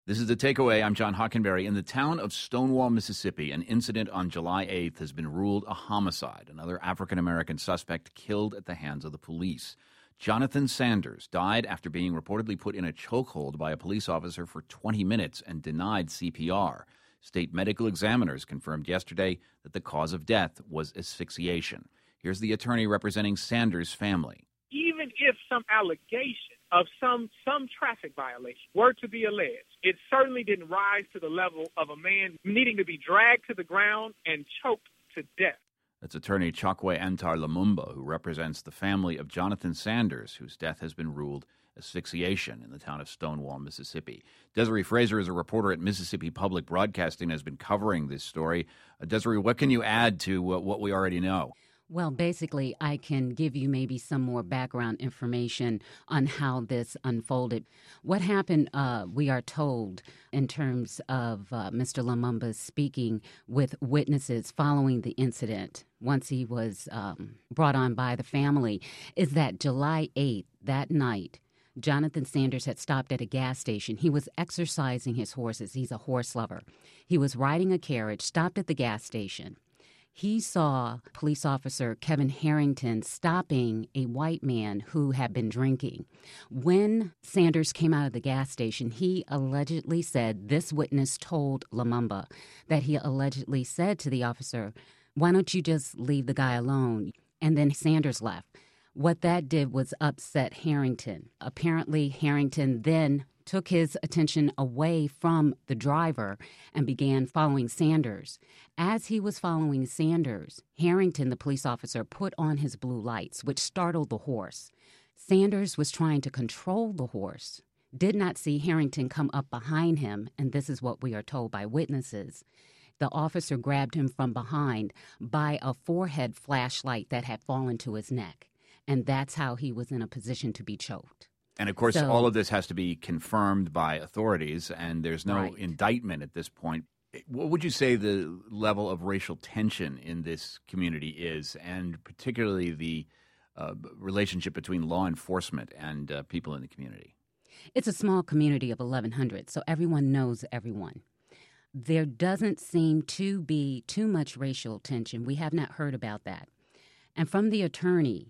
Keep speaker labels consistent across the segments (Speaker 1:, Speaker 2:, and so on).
Speaker 1: This is The Takeaway. I'm John Hockenberry. In the town of Stonewall, Mississippi, an incident on July 8th has been ruled a homicide. Another African-American suspect killed at the hands of the police. Jonathan Sanders died after being reportedly put in a chokehold by a police officer for 20 minutes and denied CPR. State medical examiners confirmed yesterday that the cause of death was asphyxiation. Here's the attorney representing Sanders' family.
Speaker 2: Even if some allegation of some traffic violation were to be alleged, it certainly didn't rise to the level of a man needing to be dragged to the ground and choked to death.
Speaker 1: That's attorney Chokwe Antar Lumumba, who represents the family of Jonathan Sanders, whose death has been ruled asphyxiation in the town of Stonewall, Mississippi. Desiree Fraser is a reporter at Mississippi Public Broadcasting and has been covering this story. Desiree, what can you add to what we already know?
Speaker 3: Well, basically, I can give you maybe some more background information on how this unfolded. What happened, we are told, in terms of Mr. Lumumba speaking with witnesses following the incident, once he was brought on by the family, is that July 8th, that night, Jonathan Sanders had stopped at a gas station. He was exercising his horses. He's a horse lover. He was riding a carriage, stopped at the gas station. He saw police officer Kevin Harrington stopping a white man who had been drinking. When Sanders came out of the gas station, he allegedly said, this witness told Lumumba that he allegedly said to the officer, "Why don't you just leave the guy alone?" And then Sanders left. What that did was upset Harrington. Apparently, Harrington then took his attention away from the driver and began following Sanders. As he was following Sanders, Harrington, the police officer, put on his blue lights, which startled the horse. Sanders was trying to control the horse, did not see Harrington come up behind him, and this is what we are told by witnesses. The officer grabbed him from behind by a forehead flashlight that had fallen to his neck, and that's how he was in a position to be choked.
Speaker 1: And, of course, all of this has to be confirmed by authorities, and there's no indictment at this point. What would you say the level of racial tension in this community is, and particularly the relationship between law enforcement and people in the community?
Speaker 3: It's a small community of 1,100, so everyone knows everyone. There doesn't seem to be too much racial tension. We have not heard about that. And from the attorney,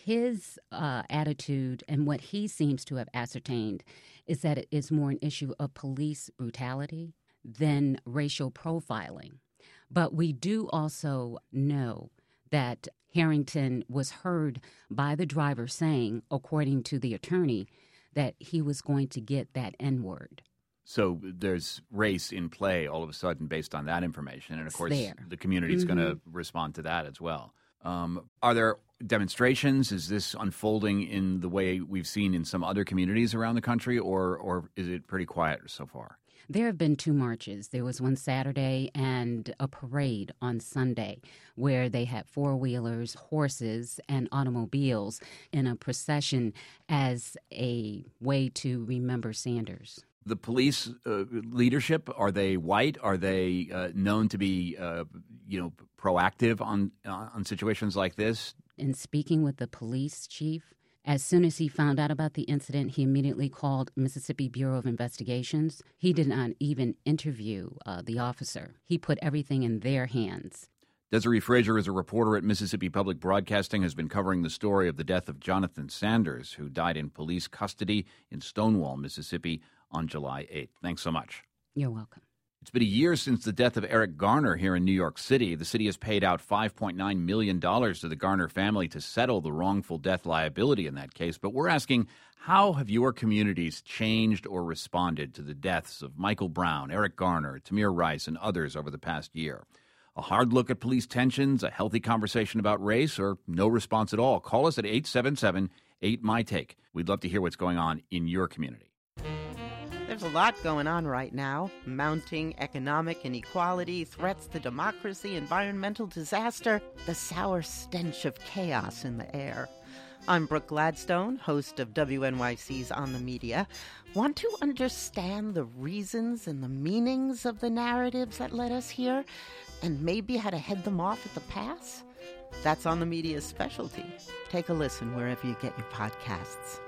Speaker 3: his attitude and what he seems to have ascertained is that it is more an issue of police brutality than racial profiling. But we do also know that Harrington was heard by the driver saying, according to the attorney, that he was going to get that N-word.
Speaker 1: So there's race in play all of a sudden based on that information. And, of course, the community is going to respond to that as well. Are there demonstrations? Is this unfolding in the way we've seen in some other communities around the country, or is it pretty quiet so far?
Speaker 3: There have been two marches. There was one Saturday and a parade on Sunday where they had four-wheelers, horses, and automobiles in a procession as a way to remember Sanders.
Speaker 1: The police leadership, are they white? Are they known to be, proactive on situations like this?
Speaker 3: In speaking with the police chief, as soon as he found out about the incident, he immediately called Mississippi Bureau of Investigations. He did not even interview the officer. He put everything in their hands.
Speaker 1: Desiree Fraser is a reporter at Mississippi Public Broadcasting, has been covering the story of the death of Jonathan Sanders, who died in police custody in Stonewall, Mississippi, on July 8th. Thanks so much.
Speaker 3: You're welcome.
Speaker 1: It's been a year since the death of Eric Garner here in New York City. The city has paid out $5.9 million to the Garner family to settle the wrongful death liability in that case. But we're asking, how have your communities changed or responded to the deaths of Michael Brown, Eric Garner, Tamir Rice, and others over the past year? A hard look at police tensions, a healthy conversation about race, or no response at all? Call us at 877-8MY-TAKE. We'd love to hear what's going on in your community.
Speaker 4: There's a lot going on right now. Mounting economic inequality, threats to democracy, environmental disaster, the sour stench of chaos in the air. I'm Brooke Gladstone, host of WNYC's On the Media. Want to understand the reasons and the meanings of the narratives that led us here, and maybe how to head them off at the pass? That's On the Media's specialty. Take a listen wherever you get your podcasts.